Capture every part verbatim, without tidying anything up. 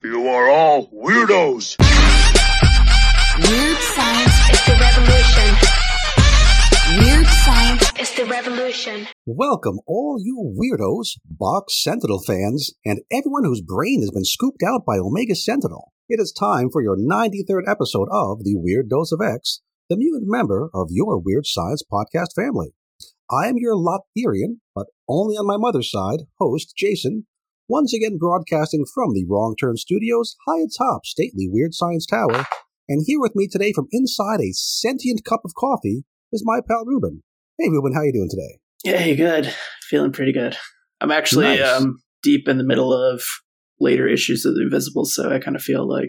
You are all weirdos. Weird science is the revolution. Weird science is the revolution. Welcome, all you weirdos, Box Sentinel fans, and everyone whose brain has been scooped out by Omega Sentinel. It is time for your ninety-third episode of the Weird Dose of X, the mutant member of your Weird Science podcast family. I am your Lotharian, but only on my mother's side, host Jason, once again broadcasting from the Wrong Turn Studios, high atop stately Weird Science Tower, and here with me today from inside a sentient cup of coffee is my pal Ruben. Hey Ruben, how you doing today? Yeah, good. Feeling pretty good. I'm actually Nice. um, deep in the middle of later issues of The Invisibles, so I kind of feel like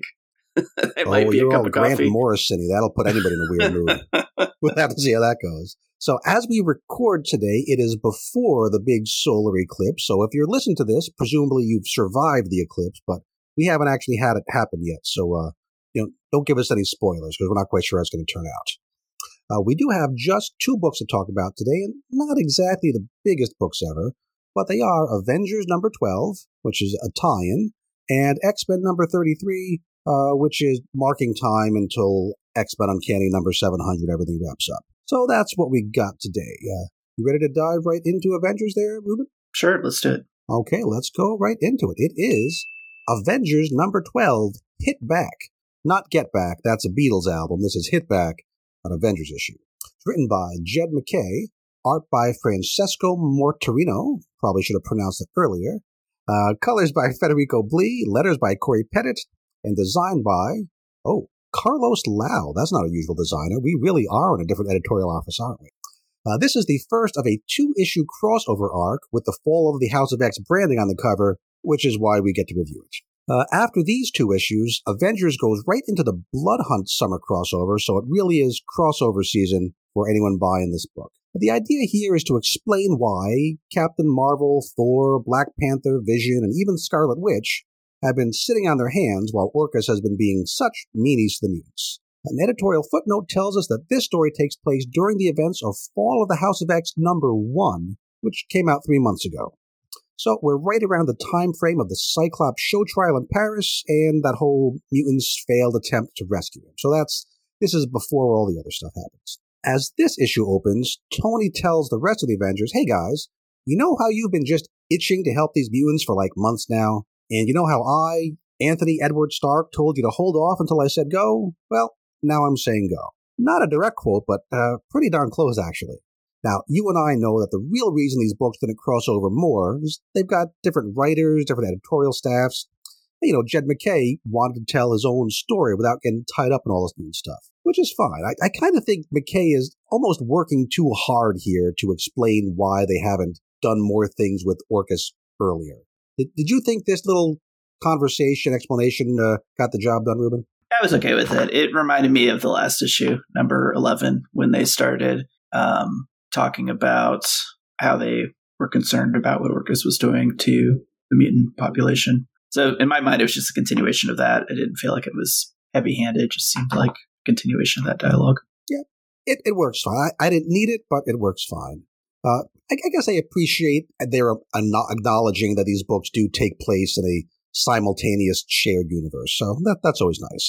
it oh, might be a you're cup all of Grant coffee. Morrison-y. That'll put anybody in a weird mood. We'll have to see how that goes. So as we record today, it is before the big solar eclipse. So if you're listening to this, presumably you've survived the eclipse, but we haven't actually had it happen yet. So, uh, you know, don't give us any spoilers because we're not quite sure how it's going to turn out. Uh, we do have just two books to talk about today, and not exactly the biggest books ever, but they are Avengers number twelve, which is a tie-in, and X-Men number thirty-three, uh, which is marking time until X-Men Uncanny number seven hundred, everything wraps up. So that's what we got today. Uh, you ready to dive right into Avengers there, Ruben? Sure, let's do it. Okay, let's go right into it. It is Avengers number twelve, Hit Back. Not Get Back, that's a Beatles album. This is Hit Back, an Avengers issue. It's written by Jed MacKay, art by Francesco Mortarino, probably should have pronounced it earlier, uh, colors by Federico Blee, letters by Corey Pettit, and designed by, oh, Carlos Lau. That's not a usual designer. We really are in a different editorial office, aren't we? Uh, this is the first of a two-issue crossover arc with the Fall of the House of X branding on the cover, which is why we get to review it. Uh, after these two issues, Avengers goes right into the Blood Hunt summer crossover, so it really is crossover season for anyone buying this book. The idea here is to explain why Captain Marvel, Thor, Black Panther, Vision, and even Scarlet Witch have been sitting on their hands while Orcus has been being such meanies to the mutants. An editorial footnote tells us that this story takes place during the events of Fall of the House of X number one, which came out three months ago. So we're right around the time frame of the Cyclops show trial in Paris and that whole mutants failed attempt to rescue him. So that's this is before all the other stuff happens. As this issue opens, Tony tells the rest of the Avengers, hey guys, you know how you've been just itching to help these mutants for like months now? And you know how I, Anthony Edward Stark, told you to hold off until I said go? Well, now I'm saying go. Not a direct quote, but uh, pretty darn close, actually. Now, you and I know that the real reason these books didn't cross over more is they've got different writers, different editorial staffs. You know, Jed MacKay wanted to tell his own story without getting tied up in all this new stuff, which is fine. I, I kind of think MacKay is almost working too hard here to explain why they haven't done more things with Orcus earlier. Did, did you think this little conversation, explanation uh, got the job done, Ruben? I was okay with it. It reminded me of the last issue, number eleven, when they started um, talking about how they were concerned about what Orcus was doing to the mutant population. So in my mind, it was just a continuation of that. I didn't feel like it was heavy-handed. It just seemed like a continuation of that dialogue. Yeah, it, it works fine. I, I didn't need it, but it works fine. Uh, I, I guess I appreciate their acknowledging that these books do take place in a simultaneous shared universe. So that that's always nice.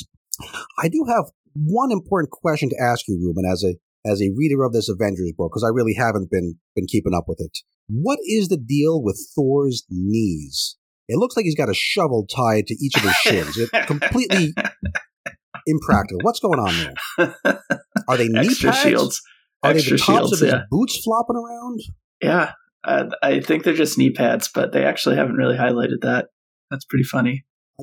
I do have one important question to ask you, Ruben, as a as a reader of this Avengers book, because I really haven't been been keeping up with it. What is the deal with Thor's knees? It looks like he's got a shovel tied to each of his shins. It's completely impractical. What's going on there? Are they knee Extra pads? shields. Are Extra they the tops shields, of his yeah. boots flopping around? Yeah, uh, I think they're just knee pads, but they actually haven't really highlighted that. That's pretty funny.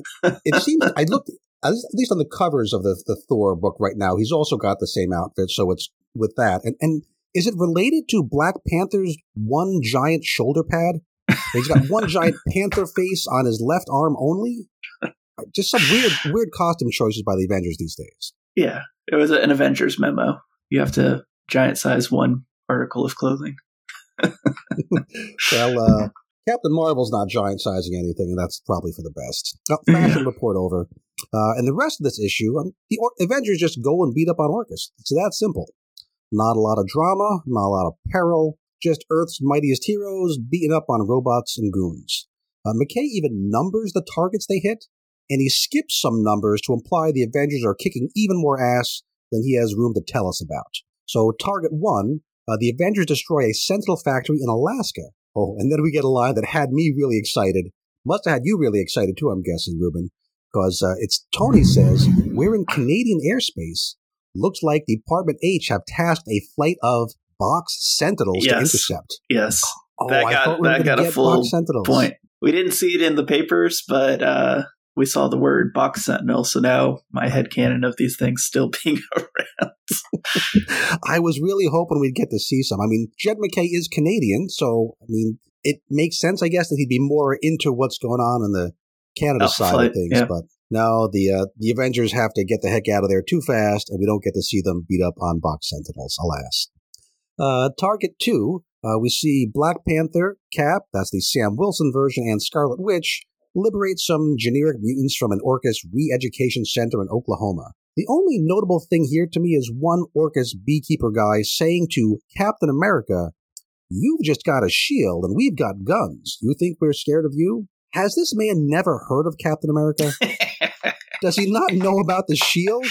It seems, I looked, at least on the covers of the, the Thor book right now, he's also got the same outfit, so it's with that. And, and is it related to Black Panther's one giant shoulder pad? He's got one giant panther face on his left arm only? Just some weird weird costume choices by the Avengers these days. Yeah, it was an Avengers memo. You have to giant size one article of clothing. Well, uh, Captain Marvel's not giant sizing anything, and that's probably for the best. Oh, fashion Yeah. report over. Uh, and the rest of this issue, um, the or- Avengers just go and beat up on Orcus. It's that simple. Not a lot of drama, not a lot of peril, just Earth's mightiest heroes beating up on robots and goons. Uh, MacKay even numbers the targets they hit. and he skips some numbers to imply the Avengers are kicking even more ass than he has room to tell us about. So, Target one, uh, the Avengers destroy a Sentinel factory in Alaska. Oh, and then we get a line that had me really excited. Must have had you really excited too, I'm guessing, Ruben. Because uh, it's Tony says, we're in Canadian airspace. Looks like Department H have tasked a flight of box Sentinels yes. to intercept. Yes. Oh, that I got, we that got a full Sentinels. point. We didn't see it in the papers, but uh, we saw the word box Sentinel. So now my headcanon of these things still being around. I was really hoping we'd get to see some. I mean, Jed MacKay is Canadian, so, I mean, it makes sense, I guess, that he'd be more into what's going on in the Canada oh, side flight, of things. Yeah. But no, the uh, the Avengers have to get the heck out of there too fast, and we don't get to see them beat up on box Sentinels, alas. Uh, Target two, uh, we see Black Panther, Cap, that's the Sam Wilson version, and Scarlet Witch liberate some generic mutants from an Orcus re-education center in Oklahoma. The only notable thing here to me is one Orcus beekeeper guy saying to Captain America, "You've just got a shield and we've got guns. You think we're scared of you?" Has this man never heard of Captain America? Does he not know about the shield?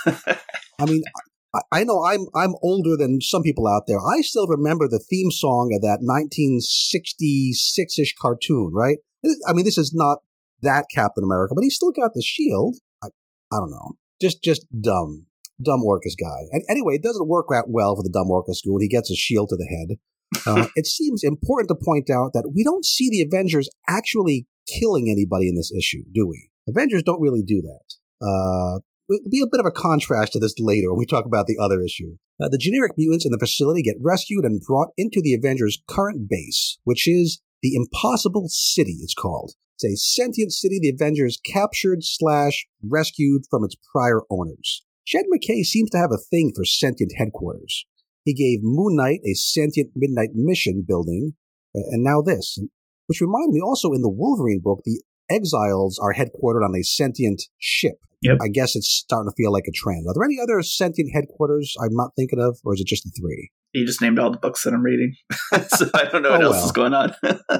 I mean, I, I know I'm I'm older than some people out there. I still remember the theme song of that nineteen sixty-six-ish cartoon, right? I mean, this is not that Captain America, but he's still got the shield. I, I don't know. Just just dumb. Dumb Orcus guy. And anyway, it doesn't work out well for the dumb Orcus when he gets a shield to the head. Uh, it seems important to point out that we don't see the Avengers actually killing anybody in this issue, do we? Avengers don't really do that. Uh, it'll be a bit of a contrast to this later when we talk about the other issue. Uh, the generic mutants in the facility get rescued and brought into the Avengers' current base, which is the Impossible City, it's called. It's a sentient city the Avengers captured slash rescued from its prior owners. Jed MacKay seems to have a thing for sentient headquarters. He gave Moon Knight a sentient Midnight Mission building, uh, and now this. Which reminded me also in the Wolverine book, the Exiles are headquartered on a sentient ship. Yep. I guess it's starting to feel like a trend. Are there any other sentient headquarters I'm not thinking of, or is it just the three? You just named all the books that I'm reading, so I don't know what oh, else well. is going on.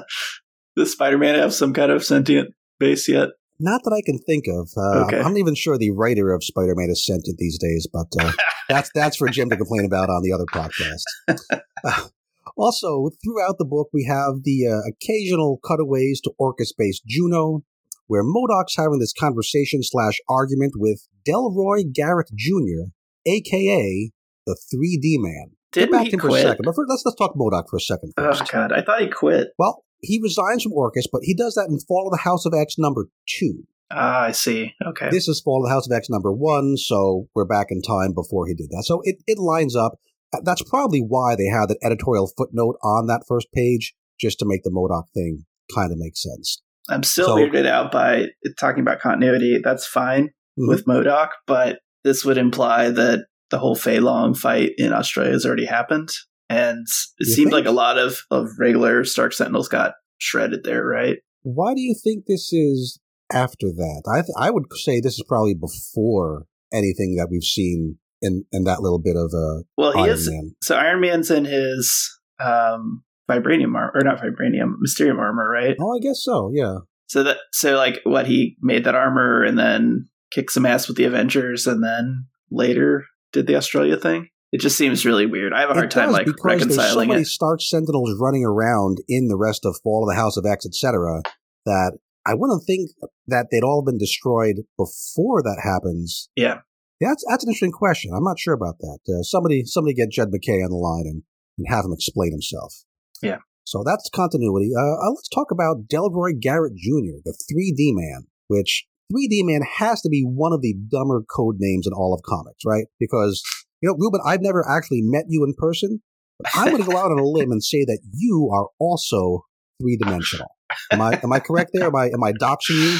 Does Spider-Man have some kind of sentient base yet? Not that I can think of. Uh, okay. I'm not even sure the writer of Spider-Man is sentient these days, but uh, that's that's for Jim to complain about on the other podcast. Uh, also, throughout the book, we have the uh, occasional cutaways to Orcus-based Juno, where MODOK's having this conversation slash argument with Delroy Garrett Junior, a k a the three D Man. Didn't Get back he to him quit? For a second. But first, let's, let's talk MODOK for a second first. Oh, God. I thought he quit. Well, he resigns from Orcus, but he does that in Fall of the House of X number two. Ah, I see. Okay. This is Fall of the House of X number one, so we're back in time before he did that. So it, it lines up. That's probably why they have that editorial footnote on that first page, just to make the MODOK thing kind of make sense. I'm still so, weirded out by talking about continuity. That's fine mm-hmm. with MODOK, but this would imply that the whole Fei Long fight in Australia has already happened. And it you seemed think? like a lot of, of regular Stark Sentinels got shredded there, right? Why do you think this is after that? I th- I would say this is probably before anything that we've seen in, in that little bit of uh, well, he Iron is, Man. So Iron Man's in his um, vibranium armor, or not vibranium, Mysterium armor, right? Oh, I guess so, yeah. So that so like what he made that armor and then kicked some ass with the Avengers and then later did the Australia thing. It just seems really weird. I have a hard it time like reconciling there's so many it. Stark Sentinels running around in the rest of Fall of the House of X, et cetera, that I wouldn't think that they'd all been destroyed before that happens. Yeah, that's that's an interesting question. I'm not sure about that. Uh, somebody somebody get Jed MacKay on the line and, and have him explain himself. Yeah. So that's continuity. Uh, uh, let's talk about Delroy Garrett Junior, the three D Man, which three D Man has to be one of the dumber code names in all of comics, right? Because, you know, Ruben, I've never actually met you in person, but I'm going to go out on a limb and say that you are also three-dimensional. Am I am I correct there? Am I am I doxing you?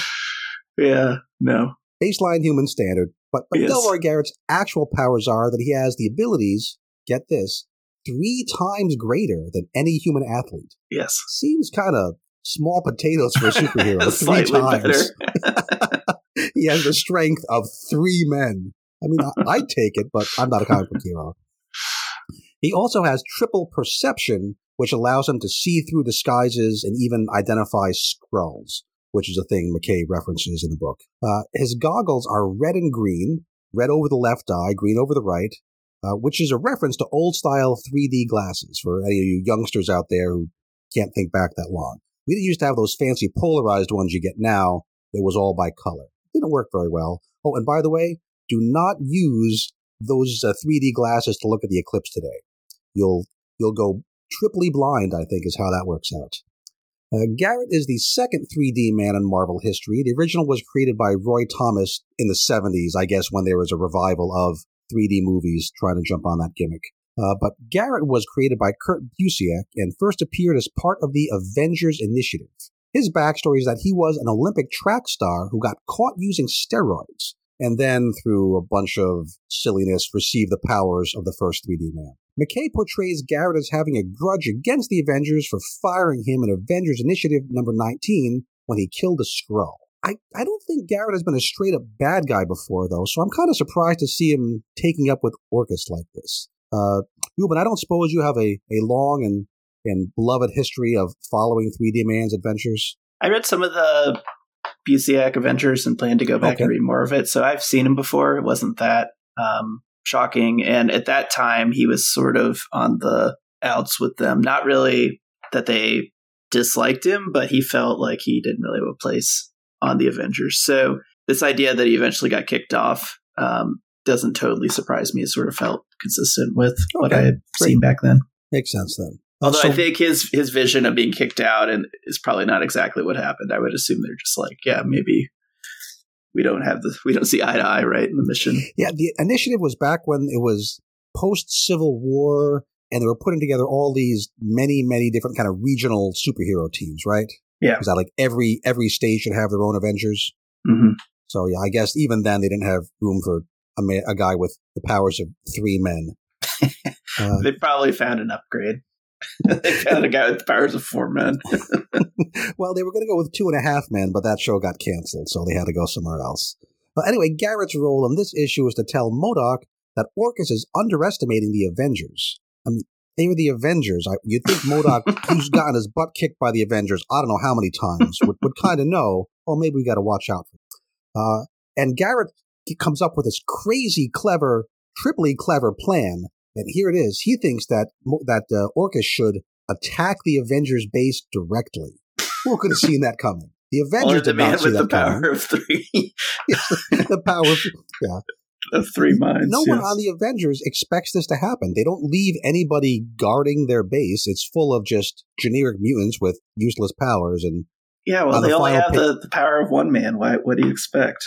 Yeah, no. Baseline human standard. But, but Yes. Delroy Garrett's actual powers are that he has the abilities, get this, three times greater than any human athlete. Yes. Seems kind of small potatoes for a superhero. three Slightly times. He has the strength of three men. I mean, I, I'd take it, but I'm not a comic book hero. He also has triple perception, which allows him to see through disguises and even identify Skrulls. which is a thing McKay references in the book. Uh, his goggles are red and green, red over the left eye, green over the right, uh, which is a reference to old-style three D glasses for any of you youngsters out there who can't think back that long. We didn't used to have those fancy polarized ones you get now. It was all by color. Didn't work very well. Oh, and by the way, do not use those uh, three D glasses to look at the eclipse today. You'll you'll go triply blind, I think, is how that works out. Uh, Garrett is the second three D man in Marvel history. The original was created by Roy Thomas in the seventies, I guess, when there was a revival of three D movies trying to jump on that gimmick. Uh, but Garrett was created by Kurt Busiek and first appeared as part of the Avengers Initiative. His backstory is that he was an Olympic track star who got caught using steroids, and then, through a bunch of silliness, received the powers of the first three D man. McKay portrays Garrett as having a grudge against the Avengers for firing him in Avengers Initiative number nineteen when he killed a Skrull. I, I don't think Garrett has been a straight-up bad guy before, though, so I'm kind of surprised to see him taking up with Orchis like this. Uh, Ruben, I don't suppose you have a, a long and, and beloved history of following three D Man's adventures? I read some of the Busiek Avengers and plan to go back Okay. and read more of it. So I've seen him before. It wasn't that um, shocking. And at that time, he was sort of on the outs with them. Not really that they disliked him, but he felt like he didn't really have a place on the Avengers. So this idea that he eventually got kicked off um, doesn't totally surprise me. It sort of felt consistent with what Okay, I had great. seen back then. Makes sense, then. Although Uh, so- I think his his vision of being kicked out and is probably not exactly what happened. I would assume they're just like, yeah, maybe we don't have the we don't see eye to eye, right, in the mission. Yeah, the initiative was back when it was post-Civil War, and they were putting together all these many, many different kind of regional superhero teams, right? Yeah. Is that like every every state should have their own Avengers? Mm-hmm. So yeah, I guess even then they didn't have room for a, ma- a guy with the powers of three men. Uh, They probably found an upgrade. They found a guy with the powers of four men. well, they were going to go with two and a half men, but that show got canceled, so they had to go somewhere else. But anyway, Garrett's role in this issue is to tell MODOK that Orchis is underestimating the Avengers. I mean, they were the Avengers. I, you'd think MODOK, who's gotten his butt kicked by the Avengers, I don't know how many times, would, would kind of know, well, maybe we got to watch out for him. Uh, and Garrett comes up with this crazy, clever, triply clever plan. And here it is. He thinks that that uh, Orchis should attack the Avengers base directly. Who could have seen that coming? The Avengers Or the did not man see with the that coming. power of three the power of, yeah. of three minds. No yes. one on the Avengers expects this to happen. They don't leave anybody guarding their base. It's full of just generic mutants with useless powers. And Yeah, well, on the they only final have pa- the, the power of one man. Why? What do you expect?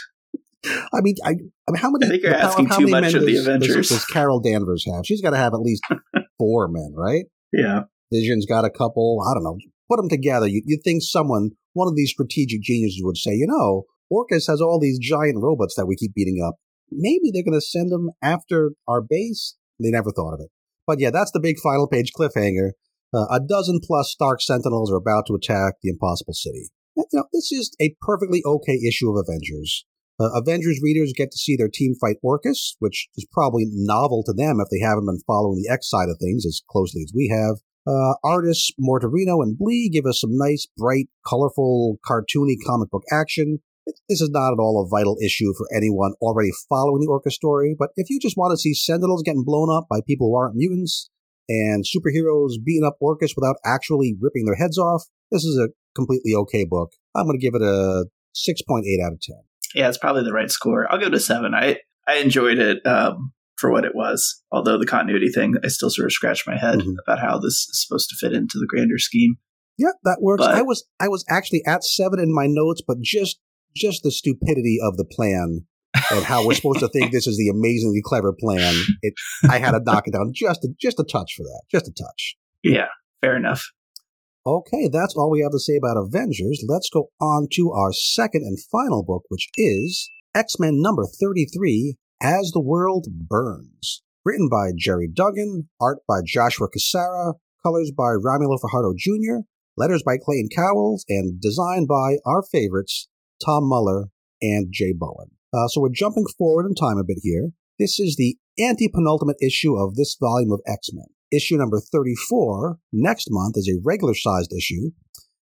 I mean, I, I mean, how many? I think you're the power- asking how too many much men of the does, Avengers. Does, does Carol Danvers have? She's got to have at least four men, right? Yeah. Vision's got a couple. I don't know. Put them together. You, you'd think someone, one of these strategic geniuses would say, you know, Orchis has all these giant robots that we keep beating up. Maybe they're going to send them after our base. They never thought of it. But yeah, that's the big final page cliffhanger. Uh, a dozen plus Stark Sentinels are about to attack the Impossible City. You know, this is a perfectly okay issue of Avengers. Uh, Avengers readers get to see their team fight Orchis, which is probably novel to them if they haven't been following the X side of things as closely as we have. Uh, artists Mortorino and Blee give us some nice, bright, colorful, cartoony comic book action. This is not at all a vital issue for anyone already following the Orchis story, but if you just want to see Sentinels getting blown up by people who aren't mutants and superheroes beating up Orchis without actually ripping their heads off, this is a completely okay book. I'm going to give it a six point eight out of ten. Yeah, it's probably the right score. I'll go to seven. I, I enjoyed it um, for what it was. Although the continuity thing, I still sort of scratch my head Mhm. about how this is supposed to fit into the grander scheme. Yeah, that works. But- I was I was actually at seven in my notes, but just just the stupidity of the plan and how we're supposed to think this is the amazingly clever plan. It I had to knock it down just a, just a touch for that, just a touch. Yeah, fair enough. Okay, that's all we have to say about Avengers. Let's go on to our second and final book, which is X-Men number thirty-three, As the World Burns. Written by Jerry Duggan, art by Joshua Cassara, colors by Romulo Fajardo Junior, letters by Clayton Cowles, and designed by our favorites, Tom Muller and Jay Bowen. Uh, so we're jumping forward in time a bit here. This is the anti-penultimate issue of this volume of X-Men. Issue number thirty-four, next month, is a regular-sized issue.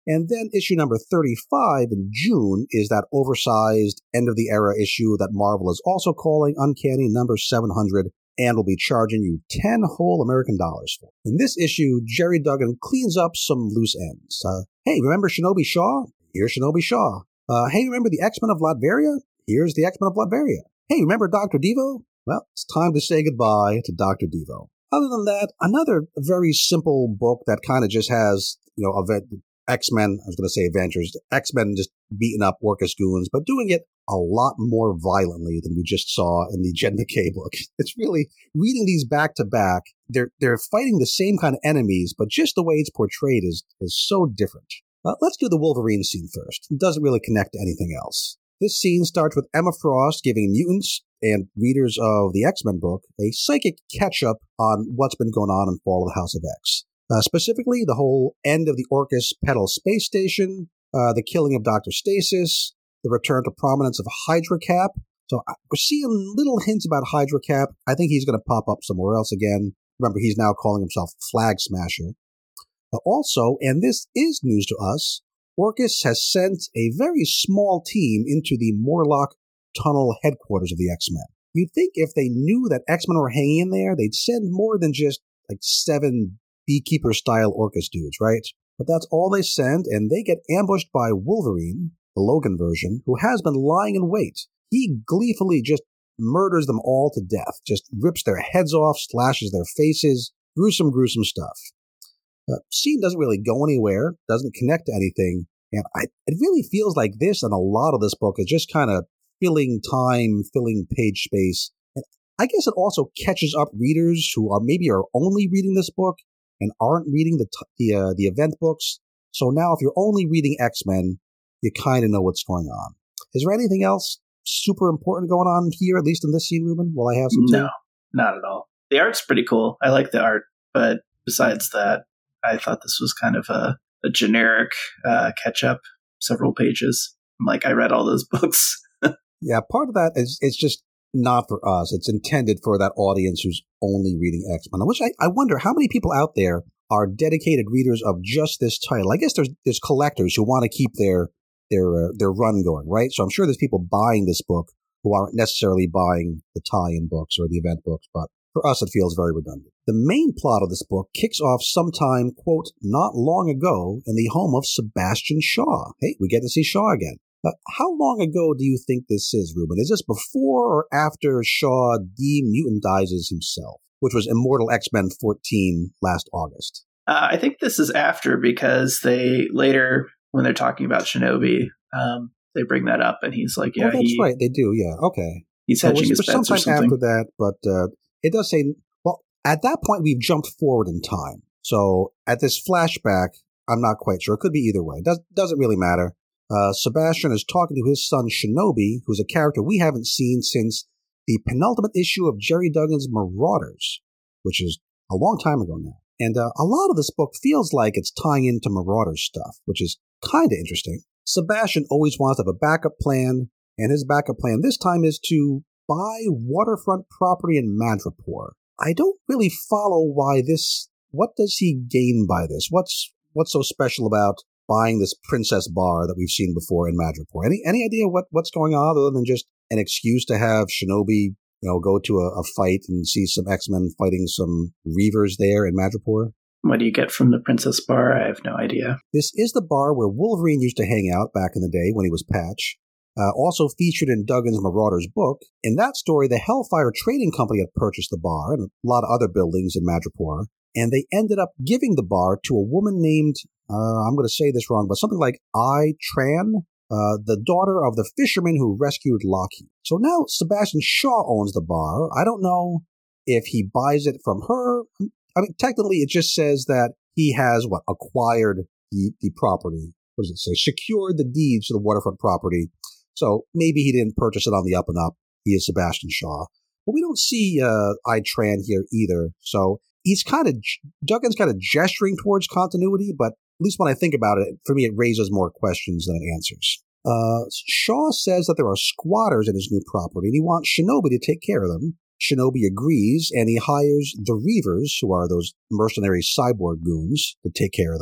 And then issue number thirty-five in June is that oversized end-of-the-era issue that Marvel is also calling Uncanny number seven hundred and will be charging you ten whole American dollars for. In this issue, Jerry Duggan cleans up some loose ends. Uh, hey, remember Shinobi Shaw? Here's Shinobi Shaw. Uh, hey, remember the X-Men of Latveria? Here's the X-Men of Latveria. Hey, remember Doctor Devo? Well, it's time to say goodbye to Doctor Devo. Other than that, another very simple book that kind of just has, you know, event, X-Men, I was going to say Avengers, X-Men just beating up Orcus goons, but doing it a lot more violently than we just saw in the Jed MacKay book. It's really, reading these back to back, they're they're fighting the same kind of enemies, but just the way it's portrayed is, is so different. Uh, let's do the Wolverine scene first. It doesn't really connect to anything else. This scene starts with Emma Frost giving mutants and readers of the X-Men book a psychic catch-up on what's been going on in Fall of the House of X. Uh, specifically, the whole end of the Orcus Petal Space Station, uh, the killing of Doctor Stasis, the return to prominence of Hydra Cap. So uh, we're seeing little hints about Hydra Cap. I think he's going to pop up somewhere else again. Remember, he's now calling himself Flag Smasher. Uh, also, and this is news to us, Orcus has sent a very small team into the Morlock Tunnel headquarters of the X-Men. You'd think if they knew that X-Men were hanging in there, they'd send more than just like seven Beekeeper-style Orcus dudes, right? But that's all they send, and they get ambushed by Wolverine, the Logan version, who has been lying in wait. He gleefully just murders them all to death, just rips their heads off, slashes their faces, gruesome, gruesome stuff. The scene doesn't really go anywhere, doesn't connect to anything, and I, it really feels like this and a lot of this book is just kind of filling time, filling page space. And I guess it also catches up readers who are maybe are only reading this book and aren't reading the t- the, uh, the event books. So now if you're only reading X-Men, you kind of know what's going on. Is there anything else super important going on here, at least in this scene, Ruben, while I have some No, time? not at all. The art's pretty cool. I like the art, but besides that, I thought this was kind of a, a generic uh, catch-up, several pages. I'm like, I read all those books. Yeah, part of that is it's just not for us. It's intended for that audience who's only reading X-Men. Which I, I wonder how many people out there are dedicated readers of just this title. I guess there's there's collectors who want to keep their their uh, their run going, right? So I'm sure there's people buying this book who aren't necessarily buying the tie-in books or the event books, but for us it feels very redundant. The main plot of this book kicks off sometime, quote, not long ago in the home of Sebastian Shaw. Hey, we get to see Shaw again. Uh, how long ago do you think this is, Ruben? Is this before or after Shaw demutantizes himself, which was Immortal X-Men fourteen last August? Uh, I think this is after because they later, when they're talking about Shinobi, um, they bring that up and he's like, yeah, oh, that's he, right. They do, yeah. Okay. He's So hedging it was his bets or sometime something. after that, but uh, it does say, well, at that point, we've jumped forward in time. So at this flashback, I'm not quite sure. It could be either way. Does, doesn't really matter. Uh, Sebastian is talking to his son Shinobi, who's a character we haven't seen since the penultimate issue of Jerry Duggan's Marauders, which is a long time ago now. And uh, a lot of this book feels like it's tying into Marauders stuff, which is kind of interesting. Sebastian always wants to have a backup plan, and his backup plan this time is to buy waterfront property in Madripoor. I don't really follow why this, what does he gain by this? What's what's so special about buying this Princess Bar that we've seen before in Madripoor? Any any idea what, what's going on other than just an excuse to have Shinobi, you know, go to a, a fight and see some X-Men fighting some Reavers there in Madripoor? What do you get from the Princess Bar? I have no idea. This is the bar where Wolverine used to hang out back in the day when he was Patch. Uh, also featured in Duggan's Marauders book. In that story, the Hellfire Trading Company had purchased the bar and a lot of other buildings in Madripoor, and they ended up giving the bar to a woman named, uh, I'm going to say this wrong, but something like Ai Tran, uh, the daughter of the fisherman who rescued Lockheed. So now Sebastian Shaw owns the bar. I don't know if he buys it from her. I mean, technically, it just says that he has, what, acquired the, the property. What does it say? Secured the deeds to the waterfront property. So maybe he didn't purchase it on the up and up. He is Sebastian Shaw. But we don't see uh, Ai Tran here either. So he's kind of, Duggan's kind of gesturing towards continuity, but at least when I think about it, for me, it raises more questions than it answers. Uh, Shaw says that there are squatters in his new property, and he wants Shinobi to take care of them. Shinobi agrees, and he hires the Reavers, who are those mercenary cyborg goons, to take care of them.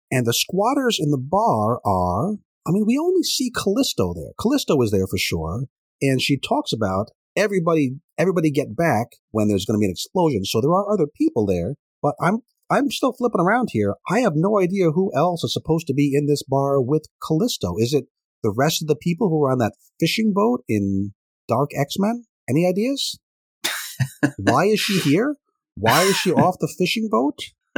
And the squatters in the bar are, I mean, we only see Callisto there. Callisto is there for sure. And she talks about everybody, everybody get back when there's going to be an explosion. So there are other people there, but I'm, I'm still flipping around here. I have no idea who else is supposed to be in this bar with Callisto. Is it the rest of the people who were on that fishing boat in Dark X-Men? Any ideas? Why is she here? Why is she off the fishing boat?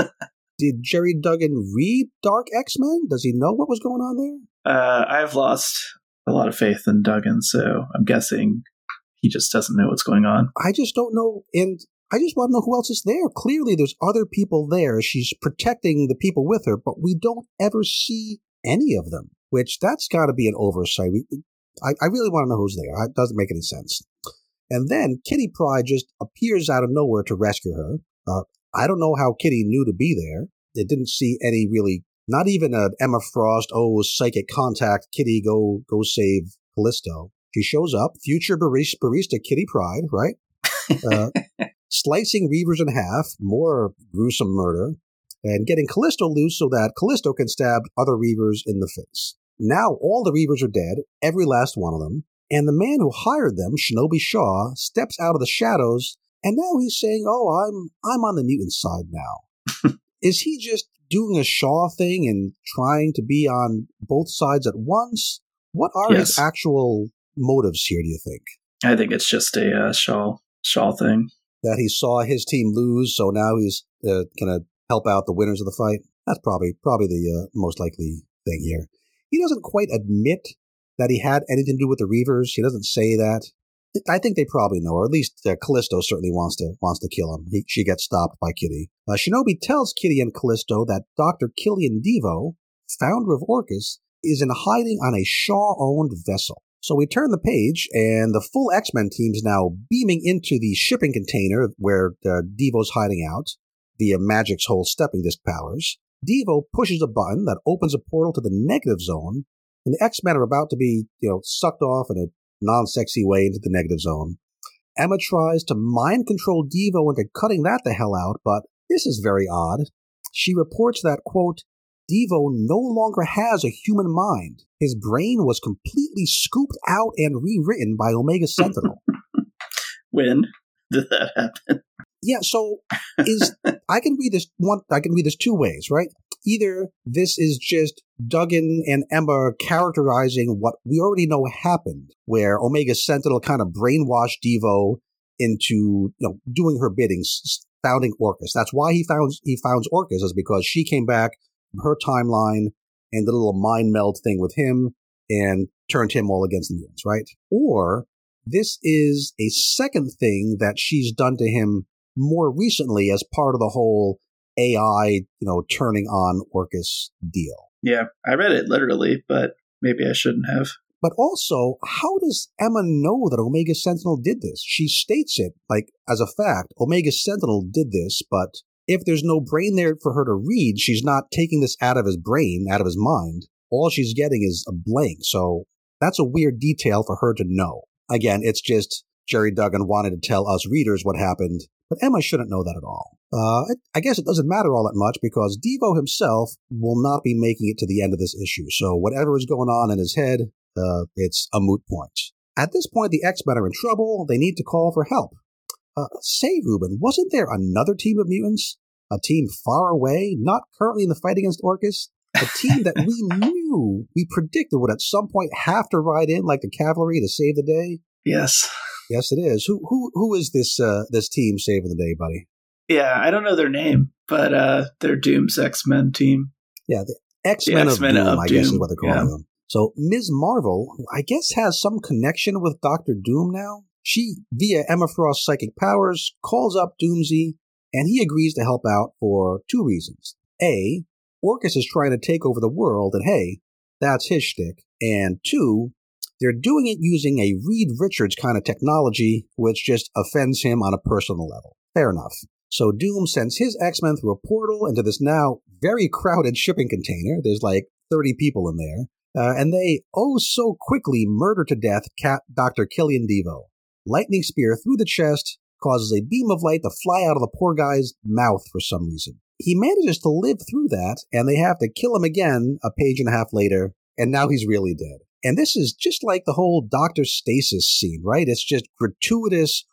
Did Jerry Duggan read Dark X-Men? Does he know what was going on there? Uh, I've lost a lot of faith in Duggan, so I'm guessing he just doesn't know what's going on. I just don't know, and I just want to know who else is there. Clearly, there's other people there. She's protecting the people with her, but we don't ever see any of them, which that's got to be an oversight. We, I, I really want to know who's there. It doesn't make any sense. And then Kitty Pryde just appears out of nowhere to rescue her. Uh, I don't know how Kitty knew to be there. It didn't see any really, not even an Emma Frost, oh, psychic contact, Kitty, go go save Callisto. She shows up, future barista, barista Kitty Pryde, right? Uh, slicing Reavers in half, more gruesome murder, and getting Callisto loose so that Callisto can stab other Reavers in the face. Now all the Reavers are dead, every last one of them, and the man who hired them, Shinobi Shaw, steps out of the shadows, and now he's saying, oh, I'm I'm on the mutant side now. Is he just doing a Shaw thing and trying to be on both sides at once? What are yes. his actual motives here, do you think? I think it's just a uh, Shaw, Shaw thing. That he saw his team lose, so now he's uh, going to help out the winners of the fight? That's probably probably the uh, most likely thing here. He doesn't quite admit that he had anything to do with the Reavers. He doesn't say that. I think they probably know, or at least uh, Callisto certainly wants to wants to kill him. He, she gets stopped by Kitty. Uh, Shinobi tells Kitty and Callisto that Doctor Killian Devo, founder of Orchis, is in hiding on a Shaw-owned vessel. So we turn the page, and the full X-Men team is now beaming into the shipping container where uh, Devo's hiding out via Magic's whole stepping disc powers. Devo pushes a button that opens a portal to the negative zone, and the X-Men are about to be, you know, sucked off in a non-sexy way into the negative zone. Emma tries to mind control Devo into cutting that the hell out, but this is very odd. She reports that, quote, Devo no longer has a human mind. His brain was completely scooped out and rewritten by Omega Sentinel. When did that happen? Yeah, so is I can read this one I can read this two ways, right? Either this is just Duggan and Emma characterizing what we already know happened, where Omega Sentinel kind of brainwashed Devo into, you know, doing her bidding, founding Orchis. That's why he founds he founds Orchis, is because she came back from her timeline and did a little mind meld thing with him and turned him all against the mutants, right? Or this is a second thing that she's done to him more recently as part of the whole A I, you know, turning on Orchis deal. Yeah, I read it literally, but maybe I shouldn't have. But also, how does Emma know that Omega Sentinel did this? She states it, like, as a fact, Omega Sentinel did this, but if there's no brain there for her to read, she's not taking this out of his brain, out of his mind. All she's getting is a blank, so that's a weird detail for her to know. Again, it's just Jerry Duggan wanted to tell us readers what happened, but Emma shouldn't know that at all. Uh, I guess it doesn't matter all that much because Devo himself will not be making it to the end of this issue, so whatever is going on in his head, uh, it's a moot point. At this point, the X-Men are in trouble. They need to call for help. Uh, say, Ruben, wasn't there another team of mutants? A team far away, not currently in the fight against Orchis? A team that we knew, we predicted would at some point have to ride in like the cavalry to save the day? Yes. Yes, it is. Who who who is this uh, this team saving the day, buddy? Yeah, I don't know their name, but uh, they're Doom's X-Men team. Yeah, the X-Men, the X-Men of Doom, of I Doom. guess is what they're calling yeah. them. So Miz Marvel, I guess, has some connection with Doctor Doom now. She, via Emma Frost's psychic powers, calls up Doomsy, and he agrees to help out for two reasons. A, Orchis is trying to take over the world, and hey, that's his shtick. And two, they're doing it using a Reed Richards kind of technology, which just offends him on a personal level. Fair enough. So Doom sends his X-Men through a portal into this now very crowded shipping container. There's like thirty people in there. Uh, and they, oh so quickly, murder to death Cat Doctor Killian Devo. Lightning spear through the chest, causes a beam of light to fly out of the poor guy's mouth for some reason. He manages to live through that, and they have to kill him again a page and a half later, and now he's really dead. And this is just like the whole Doctor Stasis scene, right? It's just gratuitous,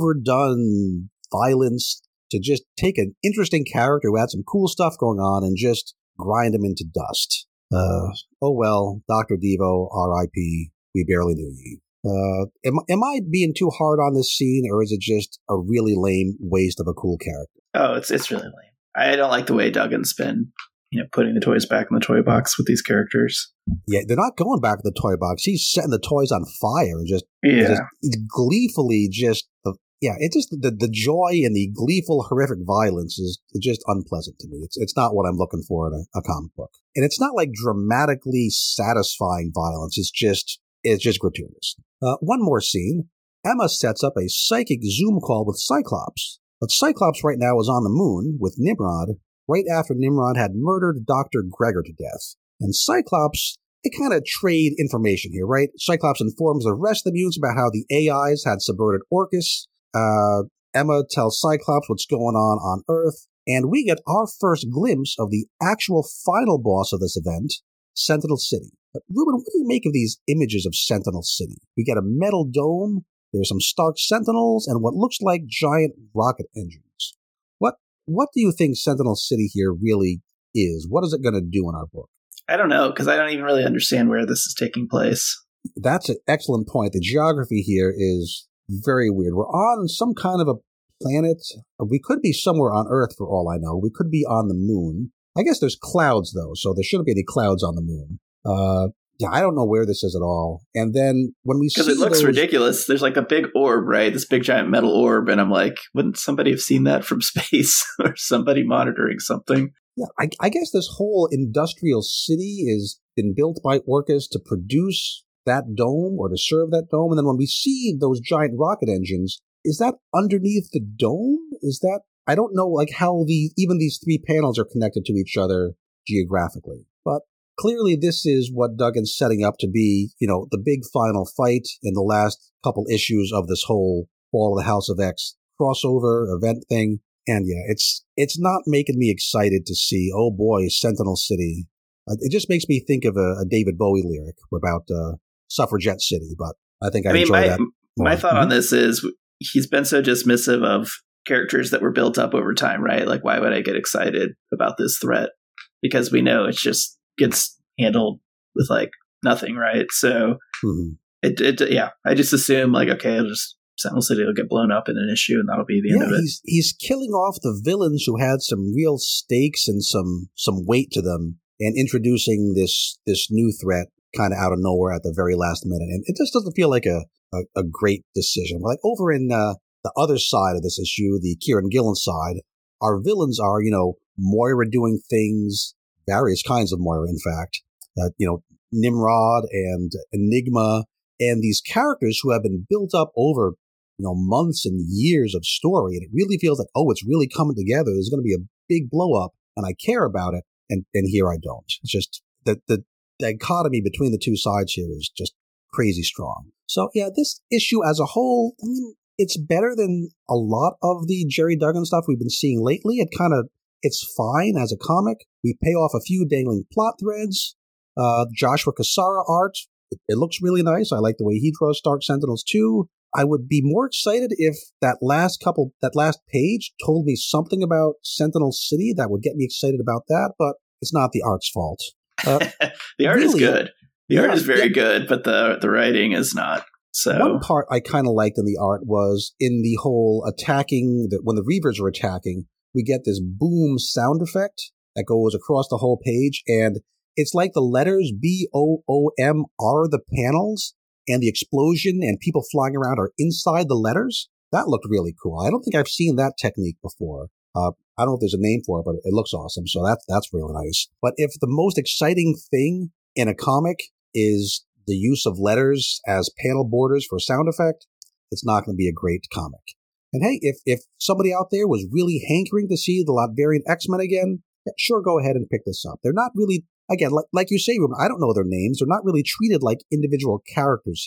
overdone violence to just take an interesting character who had some cool stuff going on and just grind him into dust. Uh, oh well, Doctor Devo, R I P, we barely knew ye. Uh, am, am I being too hard on this scene, or is it just a really lame waste of a cool character? Oh, it's it's really lame. I don't like the way Duggan's been, you know, putting the toys back in the toy box with these characters. Yeah, they're not going back to the toy box. He's setting the toys on fire and just, yeah. just he's gleefully just, uh, yeah, it's just the, the joy and the gleeful, horrific violence is just unpleasant to me. It's it's not what I'm looking for in a, a comic book. And it's not like dramatically satisfying violence. It's just, it's just gratuitous. Uh, one more scene. Emma sets up a psychic Zoom call with Cyclops. But Cyclops right now is on the moon with Nimrod right after Nimrod had murdered Doctor Gregor to death. And Cyclops, they kind of trade information here, right? Cyclops informs the rest of the mutants about how the A Is had subverted Orchis. Uh, Emma tells Cyclops what's going on on Earth. And we get our first glimpse of the actual final boss of this event, Sentinel City. But Ruben, what do you make of these images of Sentinel City? We get a metal dome. There's some Stark Sentinels and what looks like giant rocket engines. What what do you think Sentinel City here really is? What is it going to do in our book? I don't know, because I don't even really understand where this is taking place. That's an excellent point. The geography here is very weird. We're on some kind of a planet. We could be somewhere on Earth for all I know. We could be on the moon. I guess there's clouds, though, so there shouldn't be any clouds on the moon. Uh, yeah, I don't know where this is at all. And then when we see Because it looks those, ridiculous. There's like a big orb, right? This big giant metal orb. And I'm like, wouldn't somebody have seen that from space or somebody monitoring something? Yeah, I, I guess this whole industrial city has been built by Orchis to produce that dome or to serve that dome. And then when we see those giant rocket engines, is that underneath the dome? Is that, I don't know, like how the even these three panels are connected to each other geographically. But clearly this is what Duggan's setting up to be, you know, the big final fight in the last couple issues of this whole Fall of the House of X crossover event thing. And yeah, it's it's not making me excited to see, oh boy, Sentinel City. Uh, it just makes me think of a, a David Bowie lyric about uh, Suffragette City, but I think I, I mean, enjoy my, that more. My thought Mm-hmm. on this is he's been so dismissive of characters that were built up over time, right? Like, why would I get excited about this threat? Because we know it just gets handled with like nothing, right? So Mm-hmm. it, it, yeah, I just assume like, okay, it'll just Sentinel City will get blown up in an issue, and that'll be the Yeah, end of it. he's he's killing off the villains who had some real stakes and some some weight to them, and introducing this this new threat kind of out of nowhere at the very last minute. And it just doesn't feel like a a, a great decision. Like over in uh, the other side of this issue, the Kieran Gillen side, our villains are, you know, Moira doing things, various kinds of Moira, in fact, uh, you know, Nimrod and Enigma, and these characters who have been built up over, you know, months and years of story. And it really feels like, oh, it's really coming together. There's going to be a big blow up and I care about it. And, and here I don't. It's just the, the dichotomy between the two sides here is just crazy strong. So yeah, this issue as a whole, I mean, it's better than a lot of the Jerry Duggan stuff we've been seeing lately. It kind of, it's fine as a comic. We pay off a few dangling plot threads. Uh, Joshua Cassara art, it, it looks really nice. I like the way he draws Stark Sentinels too. I would be more excited if that last couple, that last page told me something about Sentinel City that would get me excited about that, but it's not the art's fault. Uh, the art really, is good. The yeah, art is very yeah. good, but the the writing is not. So one part I kind of liked in the art was in the whole attacking, that when the Reavers are attacking, we get this boom sound effect that goes across the whole page, and it's like the letters B O O M are the panels, and the explosion and people flying around are inside the letters. That looked really cool. I don't think I've seen that technique before. Uh, I don't know if there's a name for it, but it looks awesome. So that's that's really nice. But if the most exciting thing in a comic is the use of letters as panel borders for sound effect, it's not going to be a great comic. And hey, if if somebody out there was really hankering to see the Latvian X-Men again, yeah, sure, go ahead and pick this up. They're not really, again, like, like you say, Ruben, I don't know their names. They're not really treated like individual characters here.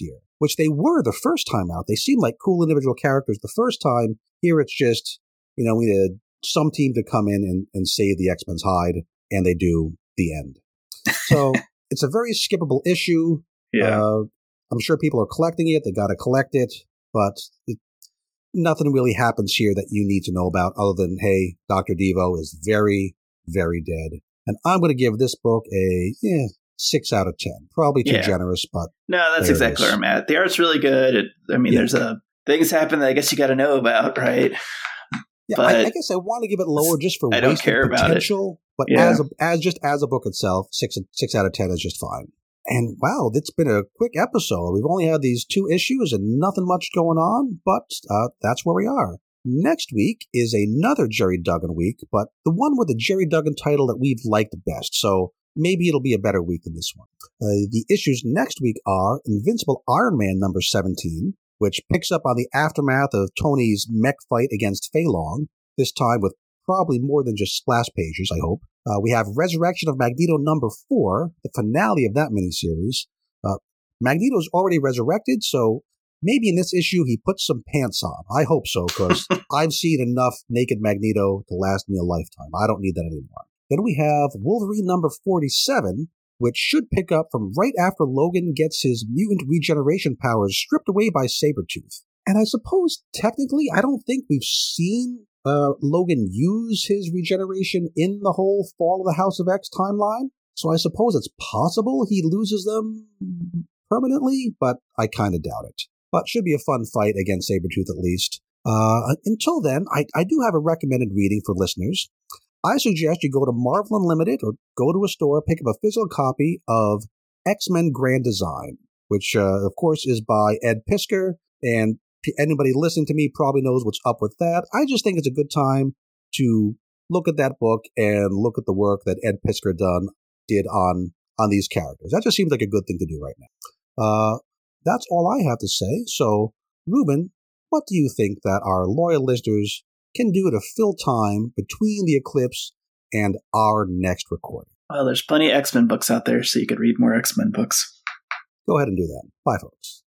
which they were the first time out. They seemed like cool individual characters the first time. Here it's just, you know, we need some team to come in and, and save the X-Men's hide, and they do. The end. So it's a very skippable issue. Yeah. Uh, I'm sure people are collecting it. They got to collect it, but it, nothing really happens here that you need to know about other than, hey, Doctor Devo is very, very dead. And I'm going to give this book a yeah, six out of ten. Probably too yeah. generous, but no, that's exactly where I'm at. The art's really good. It, I mean, yeah. there's a things happen that I guess you got to know about, right? Yeah, but I, I guess I want to give it lower just for I don't care about potential. It. But yeah. as a, as just as a book itself, six six out of ten is just fine. And wow, it's been a quick episode. We've only had these two issues and nothing much going on, but uh, that's where we are. Next week is another Jerry Duggan week, but the one with the Jerry Duggan title that we've liked best. So maybe it'll be a better week than this one. Uh, the issues next week are Invincible Iron Man number seventeen, which picks up on the aftermath of Tony's mech fight against Fei Long, this time with probably more than just splash pages, I hope. Uh, we have Resurrection of Magneto number four, the finale of that miniseries. Uh, Magneto's already resurrected, so maybe in this issue he puts some pants on. I hope so, because I've seen enough naked Magneto to last me a lifetime. I don't need that anymore. Then we have Wolverine number forty-seven, which should pick up from right after Logan gets his mutant regeneration powers stripped away by Sabretooth. And I suppose, technically, I don't think we've seen uh, Logan use his regeneration in the whole Fall of the House of X timeline. So I suppose it's possible he loses them permanently, but I kind of doubt it. But should be a fun fight against Sabretooth at least. Uh, until then, I, I do have a recommended reading for listeners. I suggest you go to Marvel Unlimited or go to a store, pick up a physical copy of X-Men Grand Design, which, uh, of course, is by Ed Piskor, and anybody listening to me probably knows what's up with that. I just think it's a good time to look at that book and look at the work that Ed Piskor done did on, on these characters. That just seems like a good thing to do right now. Uh, that's all I have to say. So, Ruben, what do you think that our loyal listeners can do to fill time between the eclipse and our next recording? Well, there's plenty of X-Men books out there, so you could read more X-Men books. Go ahead and do that. Bye, folks.